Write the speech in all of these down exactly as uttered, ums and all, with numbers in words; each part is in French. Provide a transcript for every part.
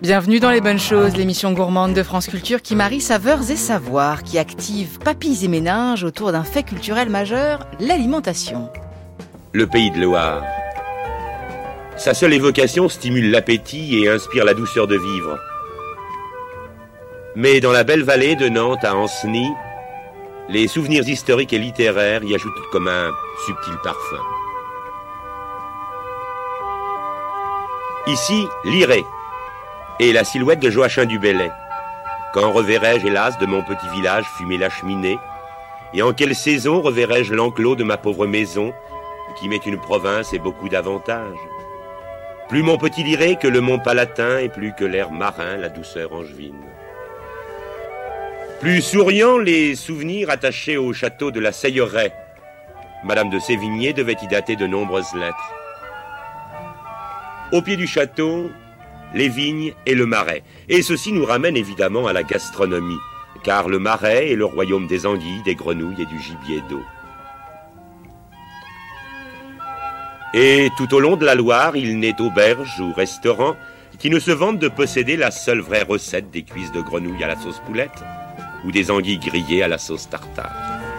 Bienvenue dans Les Bonnes Choses, l'émission gourmande de France Culture qui marie saveurs et savoirs, qui active papilles et méninges autour d'un fait culturel majeur, l'alimentation. Le Pays de Loire. Sa seule évocation stimule l'appétit et inspire la douceur de vivre. Mais dans la belle vallée de Nantes à Ancenis, les souvenirs historiques et littéraires y ajoutent comme un subtil parfum. Ici, Liré et la silhouette de Joachim du Bellay. Quand reverrai-je, hélas, de mon petit village fumer la cheminée? Et en quelle saison reverrai-je l'enclos de ma pauvre maison, qui m'est une province et beaucoup d'avantages? Plus mon petit Liré que le mont Palatin, et plus que l'air marin, la douceur angevine. Plus souriants les souvenirs attachés au château de la Seyeraie. Madame de Sévigné devait y dater de nombreuses lettres. Au pied du château, les vignes et le marais. Et ceci nous ramène évidemment à la gastronomie, car le marais est le royaume des anguilles, des grenouilles et du gibier d'eau. Et tout au long de la Loire, il n'est auberge ou restaurant qui ne se vantent de posséder la seule vraie recette des cuisses de grenouille à la sauce poulette ou des anguilles grillées à la sauce tartare.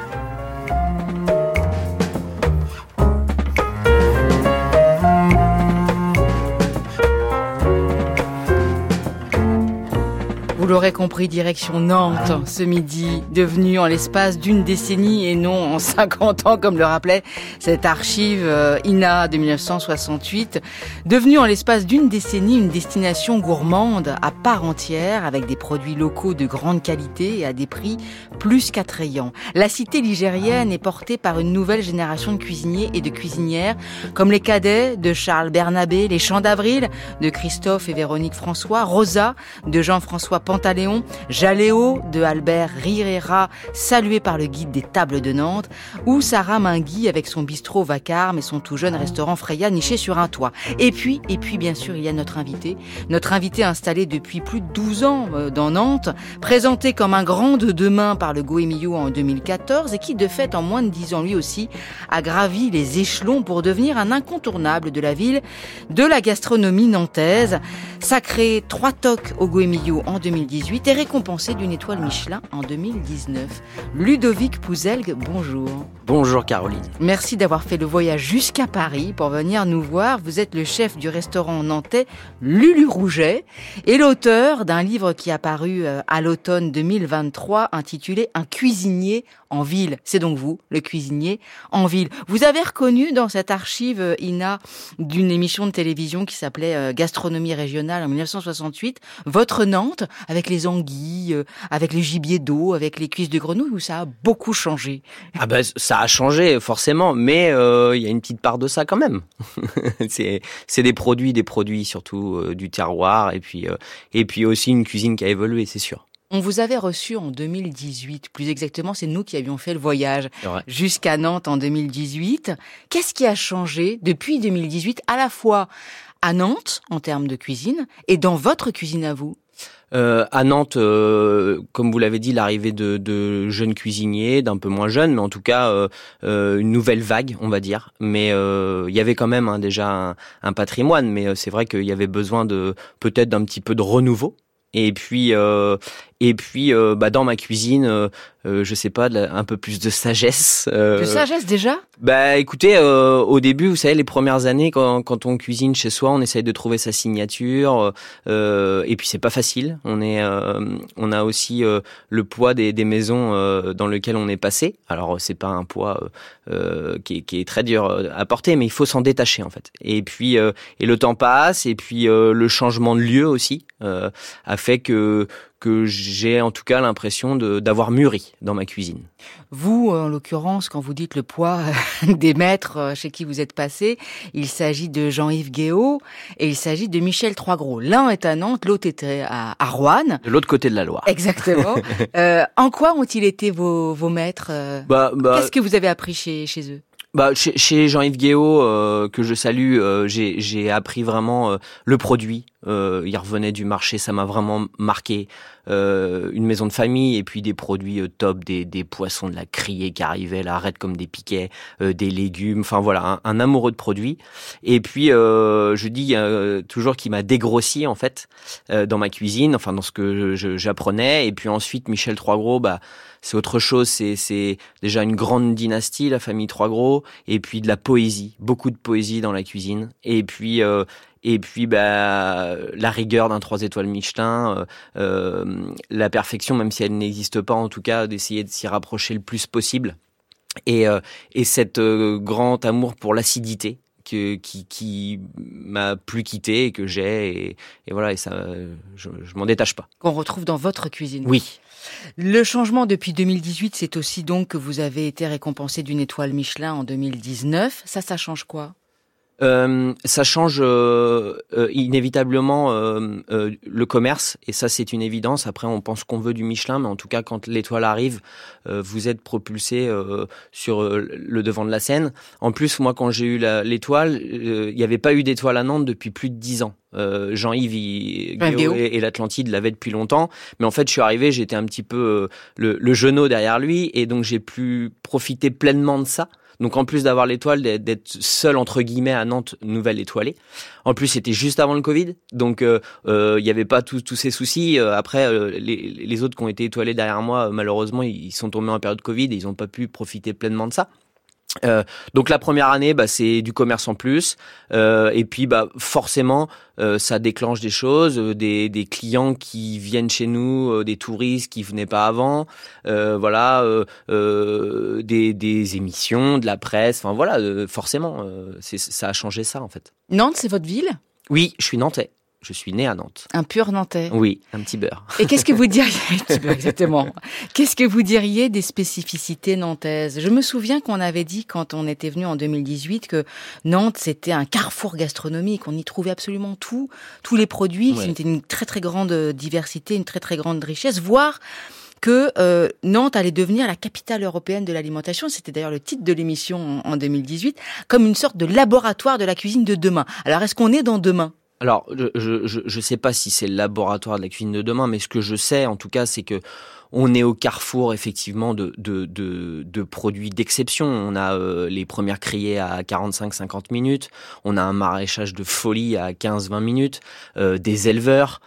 Vous l'aurez compris, direction Nantes ce midi, devenue en l'espace d'une décennie et non en cinquante ans comme le rappelait cette archive euh, I N A de dix-neuf cent soixante-huit, devenue en l'espace d'une décennie une destination gourmande à part entière avec des produits locaux de grande qualité et à des prix plus qu'attrayants. La cité ligérienne est portée par une nouvelle génération de cuisiniers et de cuisinières comme les cadets de Charles Bernabé, les Chants d'Avril de Christophe et Véronique François, Rosa de Jean-François Pantaléon, Jaléo de Albert Riera, salué par le guide des tables de Nantes, ou Sarah Mingui avec son bistrot vacarme et son tout jeune restaurant Freya niché sur un toit. Et puis, et puis bien sûr, il y a notre invité, notre invité installé depuis plus de douze ans dans Nantes, présenté comme un grand de demain par le Goemio en deux mille quatorze et qui, de fait, en moins de dix ans lui aussi, a gravi les échelons pour devenir un incontournable de la ville, de la gastronomie nantaise, sacré trois toques au Goemio en deux mille dix-huit et récompensé d'une étoile Michelin en deux mille dix-neuf. Ludovic Pouzelgue, bonjour. Bonjour Caroline. Merci d'avoir fait le voyage jusqu'à Paris pour venir nous voir. Vous êtes le chef du restaurant nantais Lulu Rouget et l'auteur d'un livre qui a paru à l'automne deux mille vingt-trois intitulé Un cuisinier en ville. C'est donc vous, le cuisinier en ville. Vous avez reconnu dans cette archive I N A d'une émission de télévision qui s'appelait Gastronomie régionale en dix-neuf cent soixante-huit, votre Nantes avec les anguilles, avec les gibiers d'eau, avec les cuisses de grenouille, où ça a beaucoup changé? Ah ben ça a changé forcément, mais il euh, y a une petite part de ça quand même. c'est c'est des produits, des produits surtout euh, du terroir et puis euh, et puis aussi une cuisine qui a évolué, c'est sûr. On vous avait reçu en deux mille dix-huit, plus exactement, c'est nous qui avions fait le voyage jusqu'à Nantes en deux mille dix-huit. Qu'est-ce qui a changé depuis deux mille dix-huit, à la fois à Nantes, en termes de cuisine, et dans votre cuisine à vous? Euh, à Nantes, euh, comme vous l'avez dit, l'arrivée de, de jeunes cuisiniers, d'un peu moins jeunes, mais en tout cas euh, euh, une nouvelle vague, on va dire. Mais euh, il y avait quand même hein, déjà un, un patrimoine, mais euh, c'est vrai qu'il y avait besoin de peut-être d'un petit peu de renouveau. Et puis, euh, et puis, euh, bah dans ma cuisine, euh, euh, je sais pas, de la, un peu plus de sagesse. Euh, de sagesse déjà? Bah, écoutez, euh, au début, vous savez, les premières années, quand, quand on cuisine chez soi, on essaye de trouver sa signature. Euh, et puis, c'est pas facile. On est, euh, on a aussi euh, le poids des, des maisons euh, dans lesquelles on est passé. Alors, c'est pas un poids euh, qui, est, qui est très dur à porter, mais il faut s'en détacher en fait. Et puis, euh, et le temps passe, et puis euh, le changement de lieu aussi euh, a fait que que j'ai en tout cas l'impression de, d'avoir mûri dans ma cuisine. Vous, en l'occurrence, quand vous dites le poids des maîtres chez qui vous êtes passé, il s'agit de Jean-Yves Guéot et il s'agit de Michel Troisgros. L'un est à Nantes, l'autre était à, à Roanne. De l'autre côté de la Loire. Exactement. euh, en quoi ont-ils été vos, vos maîtres? bah, bah, Qu'est-ce que vous avez appris chez, chez eux? Bah, chez, chez Jean-Yves Guéot, euh, que je salue, euh, j'ai, j'ai appris vraiment euh, le produit, Euh, il revenait du marché, ça m'a vraiment marqué. Euh, une maison de famille et puis des produits euh, top, des, des poissons de la criée qui arrivaient là, raides comme des piquets, euh, des légumes, enfin voilà, un, un amoureux de produits. Et puis euh, je dis euh, toujours qu'il m'a dégrossi en fait euh, dans ma cuisine, enfin dans ce que je, j'apprenais. Et puis ensuite Michel Troisgros, bah c'est autre chose, c'est, c'est déjà une grande dynastie, la famille Troisgros, et puis de la poésie, beaucoup de poésie dans la cuisine. Et puis euh, Et puis, bah, la rigueur d'un trois étoiles Michelin, euh, euh, la perfection, même si elle n'existe pas, en tout cas, d'essayer de s'y rapprocher le plus possible. Et, euh, et cet euh, grand amour pour l'acidité que, qui, qui m'a plus quitté et que j'ai. Et, et voilà, et ça, je, je m'en détache pas. Qu'on retrouve dans votre cuisine. Oui. Le changement depuis deux mille dix-huit, c'est aussi donc que vous avez été récompensé d'une étoile Michelin en deux mille dix-neuf. Ça, ça change quoi ? Euh, ça change euh, euh, inévitablement euh, euh, le commerce, et ça c'est une évidence. Après on pense qu'on veut du Michelin, mais en tout cas quand l'étoile arrive, euh, vous êtes propulsé euh, sur euh, le devant de la scène. En plus moi quand j'ai eu la, l'étoile, il euh, n'y avait pas eu d'étoile à Nantes depuis plus de dix ans. Euh, Jean-Yves il, Guéot et, et l'Atlantide l'avaient depuis longtemps, mais en fait je suis arrivé, j'étais un petit peu euh, le, le genou derrière lui, et donc j'ai pu profiter pleinement de ça. Donc en plus d'avoir l'étoile, d'être seul entre guillemets à Nantes, nouvelle étoilée. En plus c'était juste avant le Covid, donc il euh, euh, y avait pas tous tous ces soucis. Euh, après euh, les, les autres qui ont été étoilés derrière moi, euh, malheureusement ils sont tombés en période Covid et ils n'ont pas pu profiter pleinement de ça. Euh, donc la première année, bah, c'est du commerce en plus, euh, et puis bah forcément euh, ça déclenche des choses, euh, des, des clients qui viennent chez nous, euh, des touristes qui venaient pas avant, euh, voilà, euh, euh, des, des émissions, de la presse, enfin voilà, euh, forcément, euh, c'est, ça a changé ça en fait. Nantes, c'est votre ville ? Oui, je suis nantais. Je suis né à Nantes. Un pur Nantais. Oui, un petit beurre. Et qu'est-ce que vous diriez, exactement, qu'est-ce que vous diriez des spécificités nantaises ? Je me souviens qu'on avait dit, quand on était venu en deux mille dix-huit, que Nantes, c'était un carrefour gastronomique. On y trouvait absolument tout, tous les produits. Ouais. C'était une très, très grande diversité, une très, très grande richesse, voire que euh, Nantes allait devenir la capitale européenne de l'alimentation. C'était d'ailleurs le titre de l'émission en, en deux mille dix-huit, comme une sorte de laboratoire de la cuisine de demain. Alors, est-ce qu'on est dans demain ? Alors, je, je, je sais pas si c'est le laboratoire de la cuisine de demain, mais ce que je sais, en tout cas, c'est que on est au carrefour, effectivement, de, de, de, de produits d'exception. On a euh, les premières criées à quarante-cinq à cinquante minutes. On a un maraîchage de folie à quinze à vingt minutes. Euh, des éleveurs.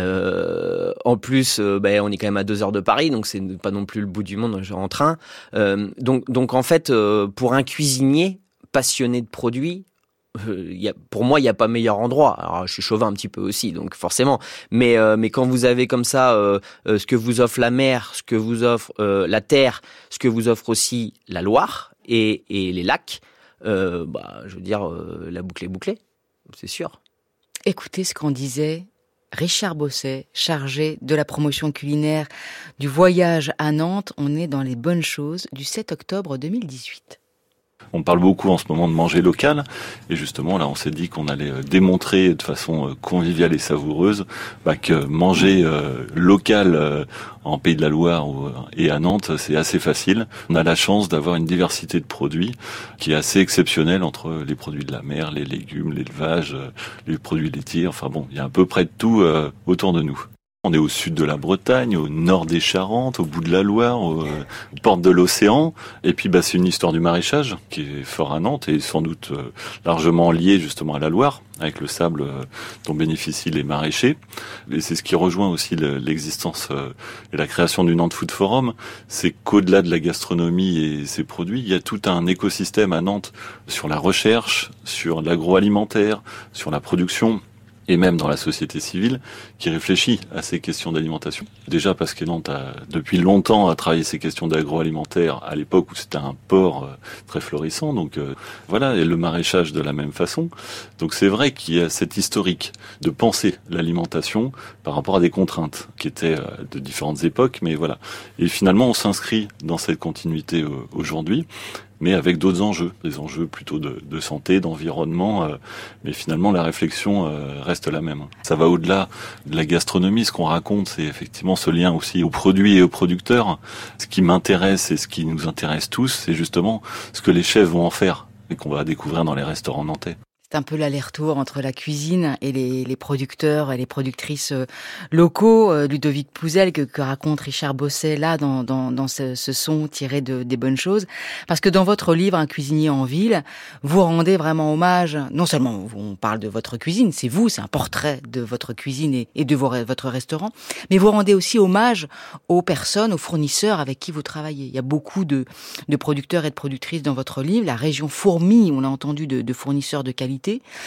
Euh, en plus, euh, ben, on est quand même à deux heures de Paris, donc c'est pas non plus le bout du monde en train. Euh, donc, donc, en fait, euh, pour un cuisinier passionné de produits, Euh, y a, pour moi, il n'y a pas meilleur endroit. Alors, je suis chauvin un petit peu aussi, donc forcément. Mais, euh, mais quand vous avez comme ça euh, euh, ce que vous offre la mer, ce que vous offre euh, la terre, ce que vous offre aussi la Loire et, et les lacs, euh, bah, je veux dire, euh, la boucle est bouclée, c'est sûr. Écoutez ce qu'en disait Richard Bosset, chargé de la promotion culinaire du voyage à Nantes. On est dans les bonnes choses du sept octobre deux mille dix-huit. On parle beaucoup en ce moment de manger local, et justement là on s'est dit qu'on allait démontrer de façon conviviale et savoureuse bah, que manger euh, local euh, en Pays de la Loire ou, et à Nantes c'est assez facile. On a la chance d'avoir une diversité de produits qui est assez exceptionnelle entre les produits de la mer, les légumes, l'élevage, euh, les produits laitiers, enfin bon, il y a à peu près de tout euh, autour de nous. On est au sud de la Bretagne, au nord des Charentes, au bout de la Loire, aux euh, portes de l'océan. Et puis, bah, c'est une histoire du maraîchage qui est fort à Nantes et sans doute euh, largement liée justement à la Loire, avec le sable euh, dont bénéficient les maraîchers. Et c'est ce qui rejoint aussi le, l'existence euh, et la création du Nantes Food Forum. C'est qu'au-delà de la gastronomie et ses produits, il y a tout un écosystème à Nantes sur la recherche, sur l'agroalimentaire, sur la production, et même dans la société civile, qui réfléchit à ces questions d'alimentation. Déjà parce que Nantes a, depuis longtemps, a travaillé ces questions d'agroalimentaire à l'époque où c'était un port euh, très florissant, donc euh, voilà, et le maraîchage de la même façon. Donc c'est vrai qu'il y a cette historique de penser l'alimentation par rapport à des contraintes qui étaient euh, de différentes époques, mais voilà. Et finalement, on s'inscrit dans cette continuité euh, aujourd'hui, mais avec d'autres enjeux, des enjeux plutôt de, de santé, d'environnement, euh, mais finalement la réflexion euh, reste la même. Ça va au-delà de la gastronomie, ce qu'on raconte, c'est effectivement ce lien aussi aux produits et aux producteurs. Ce qui m'intéresse et ce qui nous intéresse tous, c'est justement ce que les chefs vont en faire et qu'on va découvrir dans les restaurants nantais. C'est un peu l'aller-retour entre la cuisine et les, les producteurs et les productrices locaux. Ludovic Pouzel, que, que raconte Richard Bosset là dans, dans, dans ce, ce son tiré de, des bonnes choses. Parce que dans votre livre, Un cuisinier en ville, vous rendez vraiment hommage, non seulement on parle de votre cuisine, c'est vous, c'est un portrait de votre cuisine et, et de vos, votre restaurant, mais vous rendez aussi hommage aux personnes, aux fournisseurs avec qui vous travaillez. Il y a beaucoup de, de producteurs et de productrices dans votre livre. La région fourmille, on l'a entendu, de, de fournisseurs de qualité.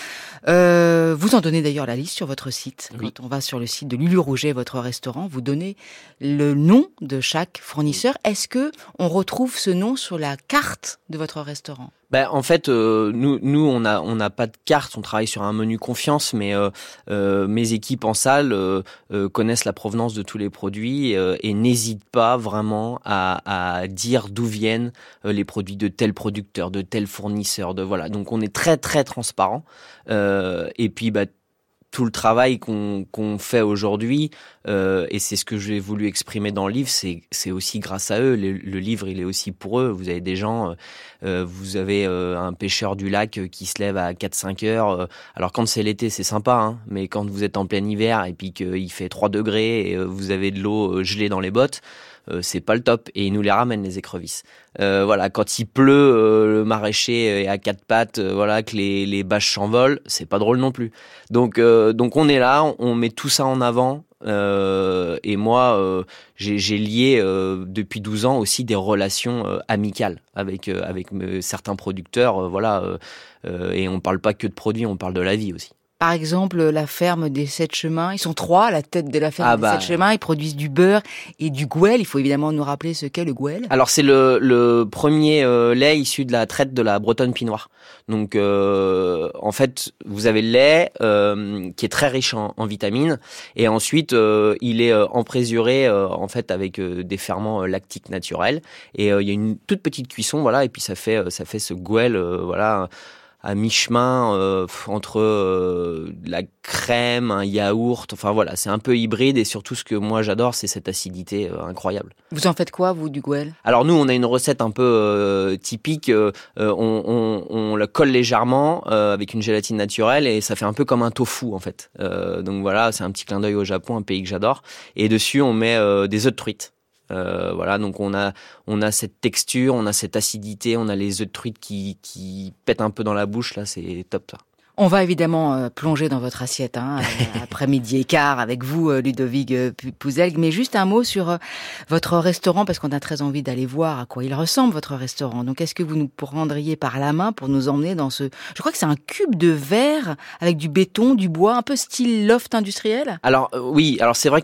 Euh, vous en donnez d'ailleurs la liste sur votre site. Oui. Quand on va sur le site de Lulu Rouget, votre restaurant, vous donnez le nom de chaque fournisseur. Est-ce que on retrouve ce nom sur la carte de votre restaurant ? Ben, en fait, euh, nous, nous, on a, on n'a pas de carte. On travaille sur un menu confiance, mais euh, euh, mes équipes en salle euh, euh, connaissent la provenance de tous les produits euh, et n'hésitent pas vraiment à, à dire d'où viennent euh, les produits de tel producteur, de tel fournisseur. De voilà. Donc, on est très, très transparent. Euh, et puis, bah, tout le travail qu'on, qu'on fait aujourd'hui, euh, et c'est ce que j'ai voulu exprimer dans le livre, c'est, c'est aussi grâce à eux. Le, le livre, il est aussi pour eux. Vous avez des gens, euh, vous avez euh, un pêcheur du lac qui se lève à quatre cinq heures. Euh, alors quand c'est l'été, c'est sympa, hein, mais quand vous êtes en plein hiver et puis qu'il fait trois degrés et euh, vous avez de l'eau gelée dans les bottes, Euh, c'est pas le top, et ils nous les ramènent les écrevisses. Euh, voilà, quand il pleut, euh, le maraîcher est à quatre pattes, euh, voilà, que les les bâches s'envolent, c'est pas drôle non plus. Donc euh, donc on est là, on, on met tout ça en avant. Euh, et moi, euh, j'ai, j'ai lié euh, depuis douze ans aussi des relations euh, amicales avec euh, avec euh, certains producteurs, euh, voilà. Euh, euh, et on parle pas que de produits, on parle de la vie aussi. Par exemple, la ferme des Sept Chemins, ils sont trois à la tête de la ferme ah des bah, Sept Chemins, ils produisent du beurre et du gouel. Il faut évidemment nous rappeler ce qu'est le gouel. Alors c'est le, le premier euh, lait issu de la traite de la Bretonne Pinoire. Donc euh, en fait, vous avez le lait euh, qui est très riche en, en vitamines, et ensuite euh, il est euh, emprésuré euh, en fait avec euh, des ferments euh, lactiques naturels, et euh, il y a une toute petite cuisson, voilà, et puis ça fait euh, ça fait ce gouel, euh, voilà, à mi-chemin euh, entre euh, la crème, un yaourt, enfin voilà, c'est un peu hybride, et surtout ce que moi j'adore, c'est cette acidité euh, incroyable. Vous en faites quoi, vous, du gouel ? Alors nous, on a une recette un peu euh, typique, euh, on, on, on la colle légèrement euh, avec une gélatine naturelle, et ça fait un peu comme un tofu en fait. Euh, donc voilà, c'est un petit clin d'œil au Japon, un pays que j'adore, et dessus on met euh, des œufs de truite. Euh, voilà, donc on a on a cette texture, on a cette acidité, on a les œufs de truite qui qui pètent un peu dans la bouche, là, c'est top ça. On va évidemment euh, plonger dans votre assiette, hein, après midi et quart avec vous, euh, Ludovic euh, Pouzel. Mais juste un mot sur euh, votre restaurant, parce qu'on a très envie d'aller voir à quoi il ressemble, votre restaurant. Donc, est-ce que vous nous prendriez par la main pour nous emmener dans ce... Je crois que c'est un cube de verre avec du béton, du bois, un peu style loft industriel. Alors euh, oui, alors c'est vrai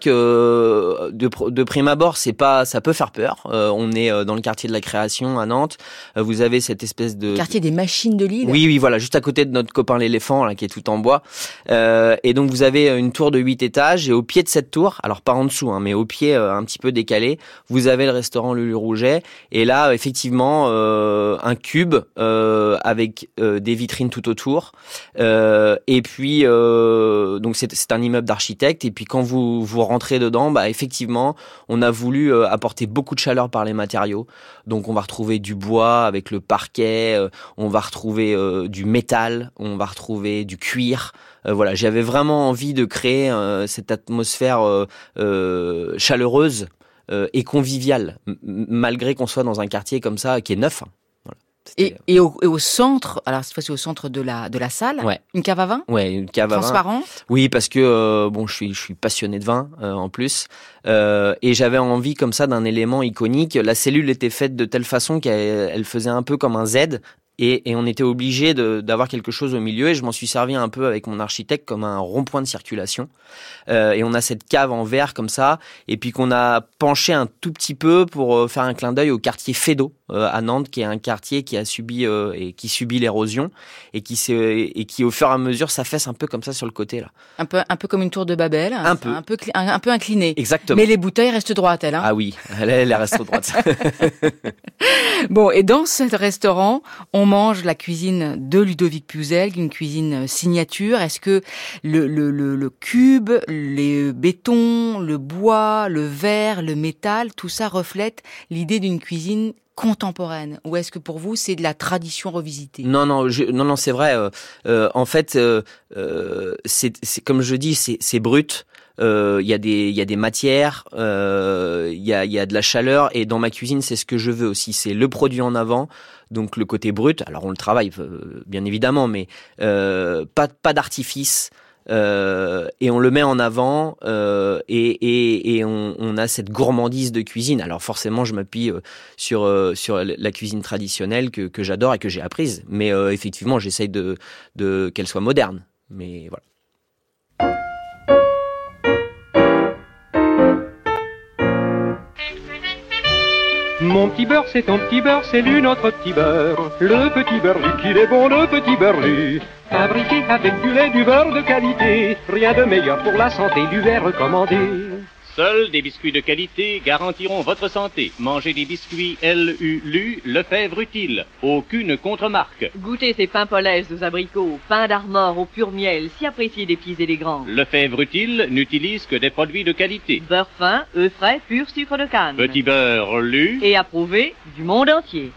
que de, de prime abord, c'est pas, ça peut faire peur. Euh, on est dans le quartier de la Création à Nantes. Euh, vous avez cette espèce de... Quartier des machines de Lille. Oui, oui, voilà, juste à côté de notre copain l'éléphant. Là, qui est tout en bois, euh, et donc vous avez une tour de huit étages, et au pied de cette tour, alors pas en dessous, hein, mais au pied euh, un petit peu décalé, vous avez le restaurant Lulu Rouget, et là effectivement euh, un cube euh, avec euh, des vitrines tout autour, euh, et puis euh, donc c'est, c'est un immeuble d'architecte, et puis quand vous vous rentrez dedans, bah effectivement on a voulu euh, apporter beaucoup de chaleur par les matériaux, donc on va retrouver du bois avec le parquet, euh, on va retrouver euh, du métal, on va retrouver du cuir, euh, voilà, j'avais vraiment envie de créer euh, cette atmosphère euh, euh, chaleureuse euh, et conviviale, m- malgré qu'on soit dans un quartier comme ça qui est neuf. Voilà. Et, et, au, et au centre, alors cette fois-ci au centre de la de la salle, ouais. Une cave à vin, ouais, une cave à vin transparente. Oui, parce que euh, bon, je suis je suis passionné de vin euh, en plus, euh, et j'avais envie comme ça d'un élément iconique. La cellule était faite de telle façon qu'elle elle faisait un peu comme un Z. Et, et on était obligé de, d'avoir quelque chose au milieu, et je m'en suis servi un peu avec mon architecte comme un rond-point de circulation. Euh, et on a cette cave en verre comme ça, et puis qu'on a penché un tout petit peu pour euh, faire un clin d'œil au quartier Feydeau euh, à Nantes, qui est un quartier qui a subi euh, et qui subit l'érosion, et qui s'est, et qui au fur et à mesure s'affaisse un peu comme ça sur le côté là. Un peu un peu comme une tour de Babel, un peu un peu un, un peu inclinée. Exactement. Mais les bouteilles restent droites, elles. Hein. Ah oui, elles, elles restent droites. Bon, et dans ce restaurant, on mange la cuisine de Ludovic Pouzel, une cuisine signature. Est-ce que le, le, le, le cube, les bétons, le bois, le verre, le métal, tout ça reflète l'idée d'une cuisine contemporaine, ou est-ce que pour vous c'est de la tradition revisitée? Non, non, je, non, non, c'est vrai. Euh, euh, en fait, euh, euh, c'est, c'est comme je dis, c'est, c'est brut. Il euh, y a des, il y a des matières, il euh, y a, il y a de la chaleur, et dans ma cuisine, c'est ce que je veux aussi. C'est le produit en avant, donc le côté brut. Alors on le travaille, euh, bien évidemment, mais euh, pas, pas d'artifice. Euh, et on le met en avant euh, et, et, et on, on a cette gourmandise de cuisine. Alors forcément, je m'appuie euh, sur euh, sur la cuisine traditionnelle que que j'adore et que j'ai apprise. Mais euh, effectivement, j'essaye de de qu'elle soit moderne. Mais voilà. Mon petit beurre, c'est ton petit beurre, c'est lui notre petit beurre. Le petit beurre lu, qu'il est bon, le petit beurre lu. Fabriqué avec du lait, du beurre de qualité. Rien de meilleur pour la santé, lui est recommandé. Seuls des biscuits de qualité garantiront votre santé. Mangez des biscuits L U L U, Lefebvre Utile. Aucune contre-marque. Goûtez ces pains polaise aux abricots, pains d'Armor au pur miel, si appréciés des petits et des grands. Lefebvre Utile n'utilise que des produits de qualité. Beurre fin, œufs frais, pur sucre de canne. Petit beurre lu. Et approuvé du monde entier.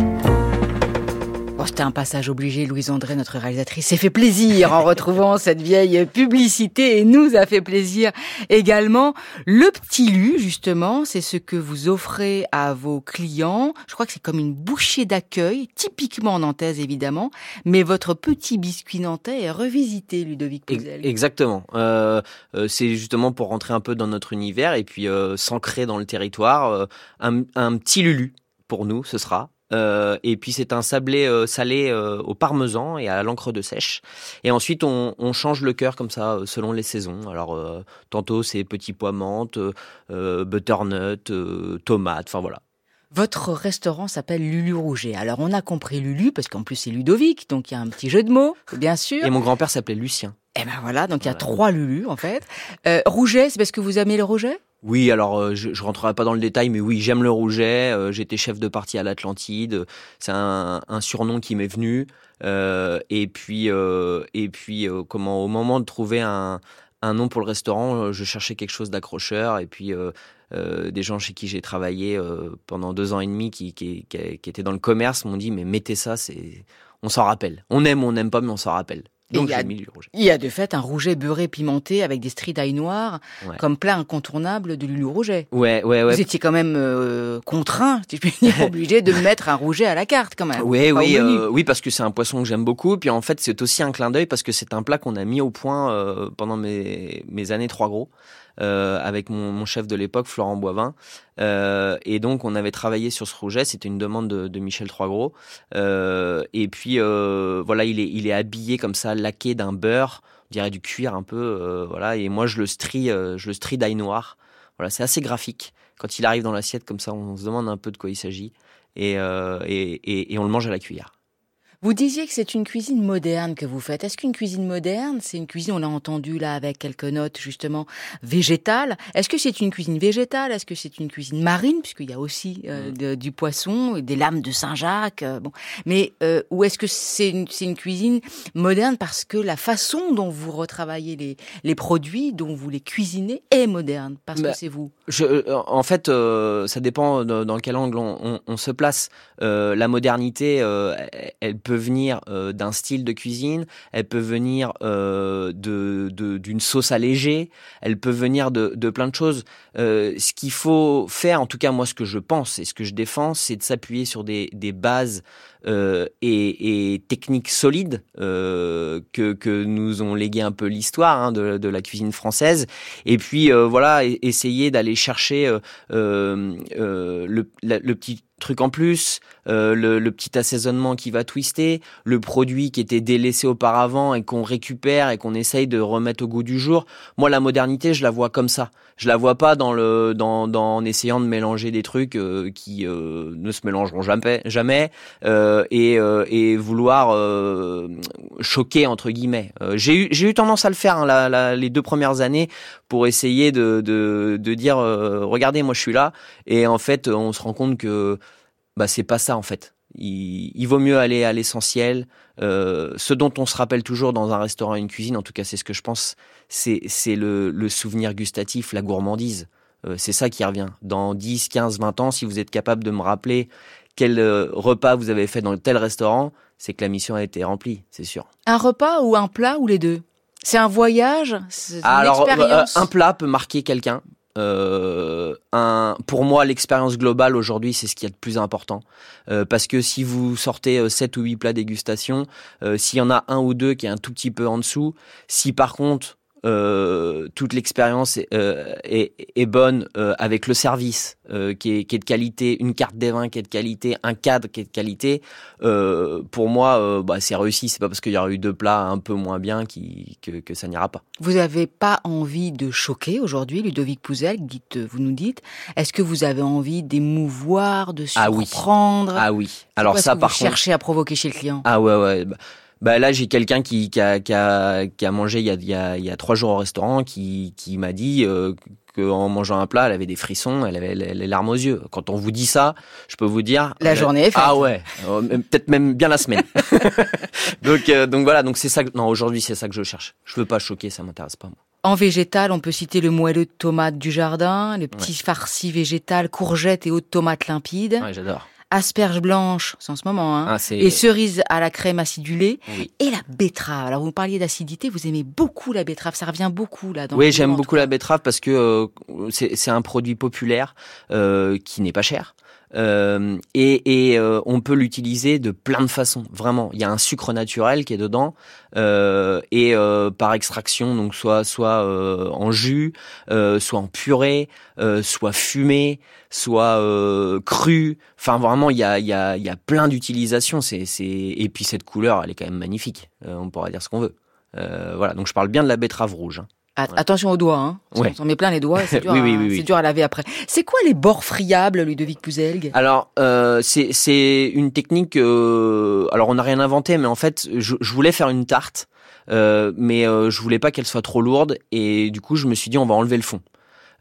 Bon, c'était un passage obligé. Louise André, notre réalisatrice, s'est fait plaisir en retrouvant cette vieille publicité et nous a fait plaisir également. Le petit lu, justement, c'est ce que vous offrez à vos clients. Je crois que c'est comme une bouchée d'accueil, typiquement nantaise évidemment, mais votre petit biscuit nantais est revisité, Ludovic Puzel. Exactement. Euh, euh, c'est justement pour rentrer un peu dans notre univers et puis euh, s'ancrer dans le territoire. Euh, un, un petit lulu, pour nous, ce sera. Euh, et puis c'est un sablé euh, salé euh, au parmesan et à l'encre de sèche. Et ensuite on, on change le cœur comme ça euh, selon les saisons. Alors euh, tantôt c'est petits pois menthe, euh, butternut, euh, tomate, enfin voilà. Votre restaurant s'appelle Lulu Rouget. Alors on a compris Lulu parce qu'en plus c'est Ludovic, donc il y a un petit jeu de mots, bien sûr. Et mon grand-père s'appelait Lucien. Et ben voilà, donc il y a trois Lulu en fait. Euh, Rouget, c'est parce que vous aimez le Rouget ? Oui, alors euh, je, je rentrerai pas dans le détail, mais oui, j'aime le Rouget. Euh, j'étais chef de partie à l'Atlantide. C'est un, un surnom qui m'est venu. Euh, et puis, euh, et puis, euh, comment, au moment de trouver un, un nom pour le restaurant, je cherchais quelque chose d'accrocheur. Et puis, euh, euh, des gens chez qui j'ai travaillé euh, pendant deux ans et demi, qui, qui, qui, qui étaient dans le commerce, m'ont dit mais mettez ça, c'est, on s'en rappelle. On aime, on n'aime pas, mais on s'en rappelle. Donc j'ai mis le Rouget. Il y a de fait un Rouget beurré pimenté avec des stries d'ail noir ouais. comme plat incontournable de Lulu Rouget. Ouais, ouais, ouais. Vous étiez quand même euh, contraint, si je puis dire, obligé de mettre un Rouget à la carte quand même. Oui, oui, euh, oui, parce que c'est un poisson que j'aime beaucoup. Puis en fait, c'est aussi un clin d'œil parce que c'est un plat qu'on a mis au point euh, pendant mes, mes années trois gros. Euh, avec mon, mon chef de l'époque, Florent Boivin. Euh, et donc, on avait travaillé sur ce Rouget. C'était une demande de, de Michel Troisgros. Euh, et puis, euh, voilà, il est, il est habillé comme ça, laqué d'un beurre, on dirait du cuir un peu. Euh, voilà. Et moi, je le strie, euh, je le strie d'ail noir. Voilà, c'est assez graphique. Quand il arrive dans l'assiette comme ça, on se demande un peu de quoi il s'agit. Et, euh, et, et, et on le mange à la cuillère. Vous disiez que c'est une cuisine moderne que vous faites. Est-ce qu'une cuisine moderne, c'est une cuisine, on l'a entendu là avec quelques notes justement, végétale. Est-ce que c'est une cuisine végétale? Est-ce que c'est une cuisine marine? Puisqu'il y a aussi euh, de, du poisson, des lames de Saint-Jacques. Euh, bon. Mais euh, ou est-ce que c'est une, c'est une cuisine moderne parce que la façon dont vous retravaillez les, les produits, dont vous les cuisinez est moderne? Parce bah, que c'est vous. Je, en fait, euh, ça dépend de, dans quel angle on, on, on se place. Euh, la modernité, euh, elle peut venir euh, d'un style de cuisine, elle peut venir euh, de, de, d'une sauce allégée, elle peut venir de, de plein de choses. Euh, ce qu'il faut faire, en tout cas moi ce que je pense et ce que je défends, c'est de s'appuyer sur des, des bases euh, et, et techniques solides euh, que, que nous ont légué un peu l'histoire hein, de, de la cuisine française. Et puis euh, voilà, essayer d'aller chercher euh, euh, euh, le, la, le petit truc en plus, euh, le, le petit assaisonnement qui va twister, le produit qui était délaissé auparavant et qu'on récupère et qu'on essaye de remettre au goût du jour. Moi, la modernité, je la vois comme ça. Je la vois pas dans le dans, dans en essayant de mélanger des trucs euh, qui euh, ne se mélangeront jamais, jamais euh, et, euh, et vouloir euh, choquer entre guillemets. Euh, j'ai eu j'ai eu tendance à le faire hein, la, la, les deux premières années pour essayer de de, de dire euh, regardez, moi je suis là et en fait on se rend compte que bah c'est pas ça en fait. Il, il vaut mieux aller à l'essentiel. Euh, ce dont on se rappelle toujours dans un restaurant et une cuisine, en tout cas c'est ce que je pense, c'est, c'est le, le souvenir gustatif, la gourmandise. Euh, c'est ça qui revient. Dans dix, quinze, vingt ans, si vous êtes capable de me rappeler quel euh, repas vous avez fait dans tel restaurant, c'est que la mission a été remplie, c'est sûr. Un repas ou un plat ou les deux? C'est un voyage? C'est une Alors, expérience? euh, un plat peut marquer quelqu'un. Euh, un, pour moi, l'expérience globale aujourd'hui, c'est ce qu'il y a de plus important. Euh, parce que si vous sortez sept ou huit plats dégustation, euh, s'il y en a un ou deux qui est un tout petit peu en dessous, si par contre euh, toute l'expérience est, euh, est, est bonne euh, avec le service euh, qui, est, qui est de qualité, une carte des vins qui est de qualité, un cadre qui est de qualité, euh, pour moi, euh, bah, c'est réussi. C'est pas parce qu'il y aura eu deux plats un peu moins bien qui, que, que ça n'ira pas. Vous n'avez pas envie de choquer aujourd'hui, Ludovic Pouzelgue, dites, vous nous dites. Est-ce que vous avez envie d'émouvoir, de surprendre? Ah oui. Ah oui. Alors ça, que par vous contre. Cherchez à provoquer chez le client. Ah ouais, ouais. Bah, bah là, j'ai quelqu'un qui, qui, a, qui, a, qui a mangé il y a, il y a, il y a trois jours au restaurant, qui, qui m'a dit euh, qu'en mangeant un plat, elle avait des frissons, elle avait les larmes aux yeux. Quand on vous dit ça, je peux vous dire. La euh, journée est faite. Ah ouais. Euh, peut-être même bien la semaine. donc, euh, donc voilà. Donc c'est ça. Que, non, aujourd'hui, c'est ça que je cherche. Je veux pas choquer, ça m'intéresse pas moi. En végétal, on peut citer le moelleux de tomates du jardin, les petits ouais. farcis végétales, courgettes et autres tomates limpides. Ouais, j'adore. Asperges blanches, c'est en ce moment, hein. Ah, c'est... et cerises à la crème acidulée, oui. et la betterave. Alors, vous me parliez d'acidité, vous aimez beaucoup la betterave, ça revient beaucoup là. Dans oui, j'aime beaucoup la betterave parce que euh, c'est, c'est un produit populaire euh, qui n'est pas cher. Euh, et et euh, on peut l'utiliser de plein de façons, vraiment. Il y a un sucre naturel qui est dedans euh, et euh, par extraction, donc soit soit euh, en jus, euh, soit en purée, euh, soit fumé, soit euh, cru. Enfin vraiment, il y a il y a il y a plein d'utilisations. C'est c'est et puis cette couleur, elle est quand même magnifique. Euh, on pourra dire ce qu'on veut. Euh, voilà. Donc je parle bien de la betterave rouge. Hein. Attention aux doigts, hein. Ouais. On s'en met plein les doigts, c'est dur, oui, oui, à, oui, oui. c'est dur à laver après. C'est quoi les bords friables, Ludovic Pouzelgue? Alors, euh, c'est, c'est une technique. Euh, alors, on n'a rien inventé, mais en fait, je, je voulais faire une tarte, euh, mais euh, je voulais pas qu'elle soit trop lourde, et du coup, je me suis dit, on va enlever le fond.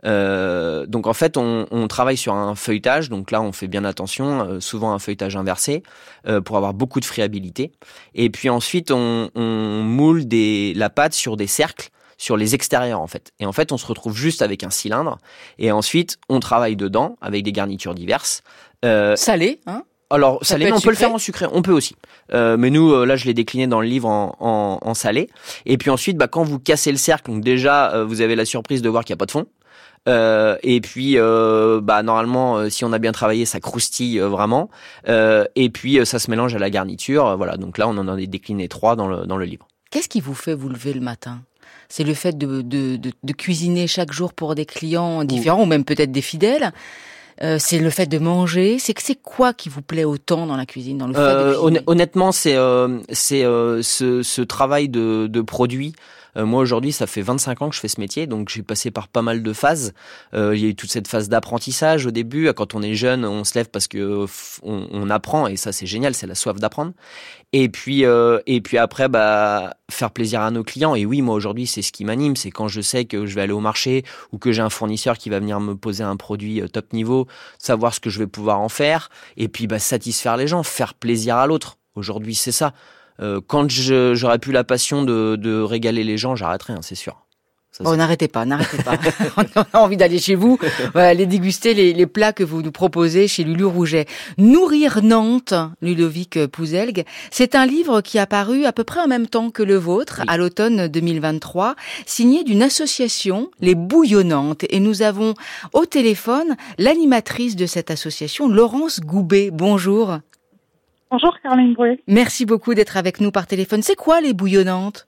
Euh, donc en fait, on, on travaille sur un feuilletage. Donc là, on fait bien attention, euh, souvent un feuilletage inversé, euh, pour avoir beaucoup de friabilité. Et puis ensuite, on, on moule des, la pâte sur des cercles. Sur les extérieurs en fait. Et en fait, on se retrouve juste avec un cylindre. Et ensuite, on travaille dedans avec des garnitures diverses. Euh, salé, hein? Alors, ça salé, peut on sucré. peut le faire en sucré. On peut aussi. Euh, mais nous, euh, là, je l'ai décliné dans le livre en, en, en salé. Et puis ensuite, bah, quand vous cassez le cercle, donc déjà, euh, vous avez la surprise de voir qu'il n'y a pas de fond. Euh, et puis, euh, bah normalement, euh, si on a bien travaillé, ça croustille euh, vraiment. Euh, et puis, euh, ça se mélange à la garniture. Euh, voilà. Donc là, on en a décliné trois dans le dans le livre. Qu'est-ce qui vous fait vous lever le matin? C'est le fait de, de, de, de cuisiner chaque jour pour des clients différents, ou, ou même peut-être des fidèles. Euh, c'est le fait de manger. C'est que c'est quoi qui vous plaît autant dans la cuisine, dans le fait euh, de cuisiner? Honnêtement, c'est euh, c'est euh, ce, ce travail de, de produit. Euh, moi aujourd'hui, ça fait vingt-cinq ans que je fais ce métier, donc j'ai passé par pas mal de phases. Euh, il y a eu toute cette phase d'apprentissage au début. Quand on est jeune, on se lève parce que on, on apprend, et ça c'est génial, c'est la soif d'apprendre. Et puis euh, et puis après, bah faire plaisir à nos clients. Et oui, moi aujourd'hui, c'est ce qui m'anime, c'est quand je sais que je vais aller au marché ou que j'ai un fournisseur qui va venir me poser un produit top niveau, savoir ce que je vais pouvoir en faire, et puis bah satisfaire les gens, faire plaisir à l'autre. Aujourd'hui, c'est ça. Euh, quand je, j'aurais plus la passion de, de régaler les gens, j'arrêterais, hein, c'est sûr. Ça, oh, n'arrêtez pas, n'arrêtez pas. On a envie d'aller chez vous, voilà, aller déguster les, les plats que vous nous proposez chez Lulu Rouget. Nourrir Nantes, Ludovic Pouzelgue, c'est un livre qui a paru à peu près en même temps que le vôtre, oui. à l'automne deux mille vingt-trois, signé d'une association, les Bouillonnantes. Et nous avons au téléphone l'animatrice de cette association, Laurence Goubet. Bonjour. Bonjour Caroline Brouet. Merci beaucoup d'être avec nous par téléphone. C'est quoi les Bouillonnantes?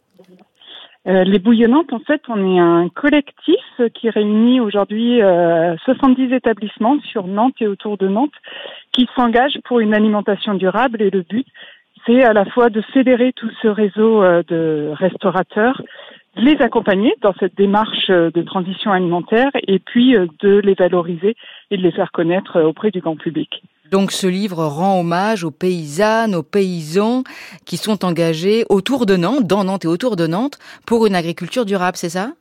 euh, Les Bouillonnantes, en fait, on est un collectif qui réunit aujourd'hui euh, soixante-dix établissements sur Nantes et autour de Nantes qui s'engagent pour une alimentation durable. Et le but, c'est à la fois de fédérer tout ce réseau euh, de restaurateurs, de les accompagner dans cette démarche de transition alimentaire et puis euh, de les valoriser et de les faire connaître auprès du grand public. Donc ce livre rend hommage aux paysannes, aux paysans qui sont engagés autour de Nantes, dans Nantes et autour de Nantes, pour une agriculture durable, c'est ça?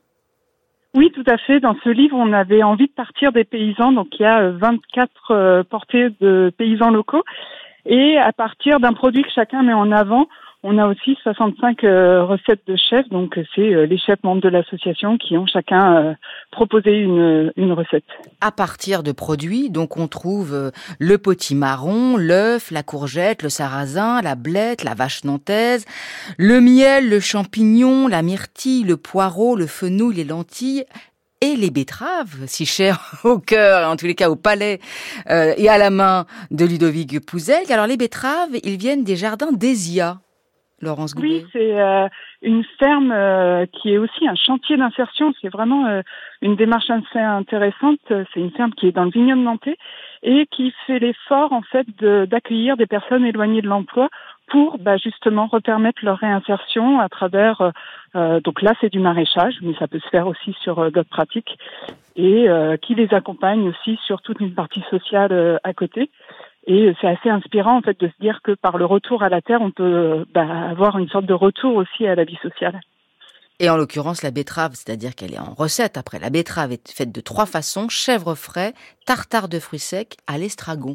Oui, tout à fait. Dans ce livre, on avait envie de partir des paysans. Donc il y a vingt-quatre euh, portées de paysans locaux. Et à partir d'un produit que chacun met en avant, on a aussi soixante-cinq euh, recettes de chefs, donc c'est euh, les chefs membres de l'association qui ont chacun euh, proposé une, une recette. À partir de produits, donc on trouve euh, le potimarron, l'œuf, la courgette, le sarrasin, la blette, la vache nantaise, le miel, le champignon, la myrtille, le poireau, le fenouil, les lentilles et les betteraves, si chères au cœur, en tous les cas au palais euh, et à la main de Ludovic Pouzelgue. Alors les betteraves, ils viennent des jardins d'Hésia. Laurence Goubet. Oui, c'est euh, une ferme euh, qui est aussi un chantier d'insertion. C'est vraiment euh, une démarche assez intéressante. C'est une ferme qui est dans le vignoble nantais et qui fait l'effort en fait de, d'accueillir des personnes éloignées de l'emploi pour bah, justement repermettre leur réinsertion à travers. Euh, donc là, c'est du maraîchage, mais ça peut se faire aussi sur euh, d'autres pratiques et euh, qui les accompagne aussi sur toute une partie sociale euh, à côté. Et c'est assez inspirant en fait de se dire que par le retour à la terre, on peut bah, avoir une sorte de retour aussi à la vie sociale. Et en l'occurrence, la betterave, c'est-à-dire qu'elle est en recette. Après, la betterave est faite de trois façons, chèvre frais, tartare de fruits secs à l'estragon.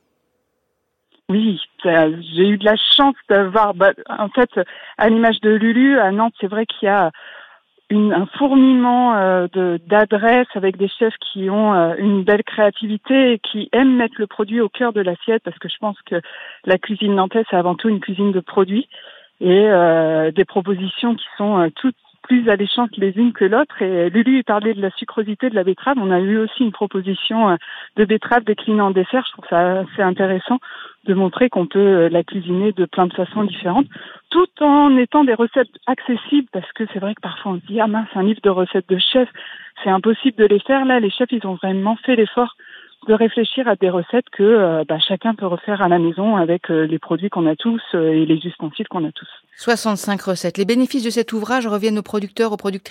Oui, j'ai eu de la chance d'avoir, bah, en fait, à l'image de Lulu, à Nantes, c'est vrai qu'il y a Une, un fourmillement euh, de, d'adresses avec des chefs qui ont euh, une belle créativité et qui aiment mettre le produit au cœur de l'assiette parce que je pense que la cuisine nantaise, c'est avant tout une cuisine de produits et euh, des propositions qui sont euh, toutes plus alléchantes les unes que l'autre. Et Lulu parlait de la sucrosité de la betterave. On a eu aussi une proposition euh, de betterave déclinée en dessert. Je trouve ça assez intéressant de montrer qu'on peut la cuisiner de plein de façons différentes, tout en étant des recettes accessibles, parce que c'est vrai que parfois on se dit « Ah mince, un livre de recettes de chefs, c'est impossible de les faire ». Là, les chefs, ils ont vraiment fait l'effort de réfléchir à des recettes que euh, bah, chacun peut refaire à la maison avec euh, les produits qu'on a tous euh, et les ustensiles qu'on a tous. soixante-cinq recettes. Les bénéfices de cet ouvrage reviennent aux producteurs, aux productrices ?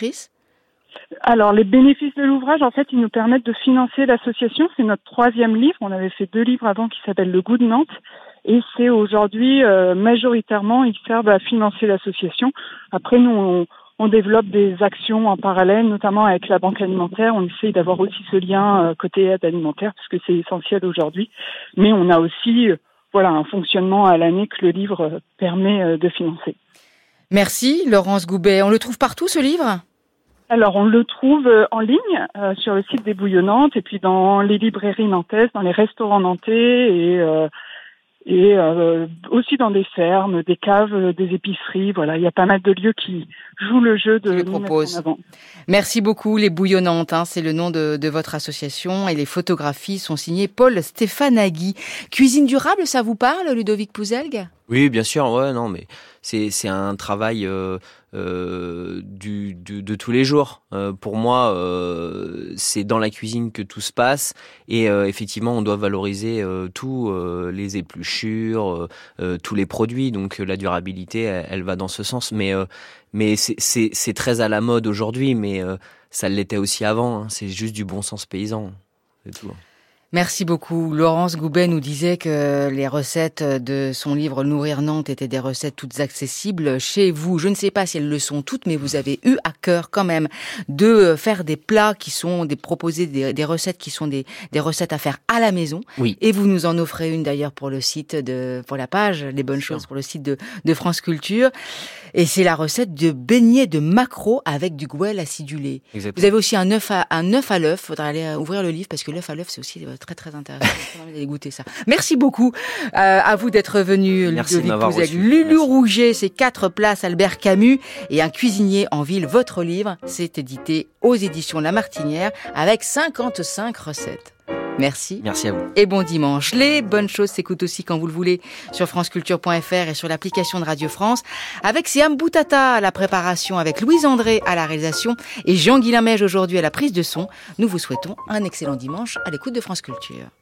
Alors, les bénéfices de l'ouvrage, en fait, ils nous permettent de financer l'association. C'est notre troisième livre. On avait fait deux livres avant qui s'appellent Le Goût de Nantes. Et c'est aujourd'hui, euh, majoritairement, ils servent à financer l'association. Après, nous, on, on développe des actions en parallèle, notamment avec la banque alimentaire. On essaye d'avoir aussi ce lien euh, côté aide alimentaire, parce que c'est essentiel aujourd'hui. Mais on a aussi, euh, voilà, un fonctionnement à l'année que le livre euh, permet euh, de financer. Merci, Laurence Goubet. On le trouve partout, ce livre ? Alors, on le trouve en ligne euh, sur le site des Bouillonnantes et puis dans les librairies nantaises, dans les restaurants nantais et, euh, et euh, aussi dans des fermes, des caves, des épiceries. Voilà, il y a pas mal de lieux qui jouent le jeu de nous mettre en avant. Merci beaucoup, les Bouillonnantes, hein, c'est le nom de, de votre association et les photographies sont signées Paul Stefanaghi. Cuisine durable, ça vous parle, Ludovic Pouzelgue ? Oui, bien sûr, ouais, non, mais c'est c'est un travail euh, euh, du, du de tous les jours. Euh, pour moi, euh, c'est dans la cuisine que tout se passe et euh, effectivement, on doit valoriser euh, tous euh, les épluchures, euh, euh, tous les produits. Donc la durabilité, elle, elle va dans ce sens. Mais euh, mais c'est c'est c'est très à la mode aujourd'hui, mais euh, ça l'était aussi avant. Hein. C'est juste du bon sens paysan, c'est tout. Merci beaucoup. Laurence Goubet nous disait que les recettes de son livre Nourrir Nantes étaient des recettes toutes accessibles chez vous. Je ne sais pas si elles le sont toutes, mais vous avez eu à cœur quand même de faire des plats qui sont des proposer des, des recettes qui sont des, des recettes à faire à la maison. Oui. Et vous nous en offrez une d'ailleurs pour le site de, pour la page Les Bonnes Choses pour le site de, de France Culture. Et c'est la recette de beignets de maquereau avec du gouel acidulé. Exactement. Vous avez aussi un œuf à, un œuf à l'œuf. Faudra aller ouvrir le livre parce que l'œuf à l'œuf, c'est aussi très très intéressant. Vous allez goûter ça. Merci beaucoup euh, à vous d'être venu. Merci de m'avoir reçu. Lulu Merci. Rouget, c'est quatre places Albert Camus et un cuisinier en ville. Votre livre, c'est édité aux éditions La Martinière avec cinquante-cinq recettes. Merci. Merci à vous. Et bon dimanche. Les Bonnes Choses s'écoutent aussi quand vous le voulez sur franceculture point f r et sur l'application de Radio France avec Siam Boutata à la préparation, avec Louise André à la réalisation et Jean-Guilain Mège aujourd'hui à la prise de son. Nous vous souhaitons un excellent dimanche à l'écoute de France Culture.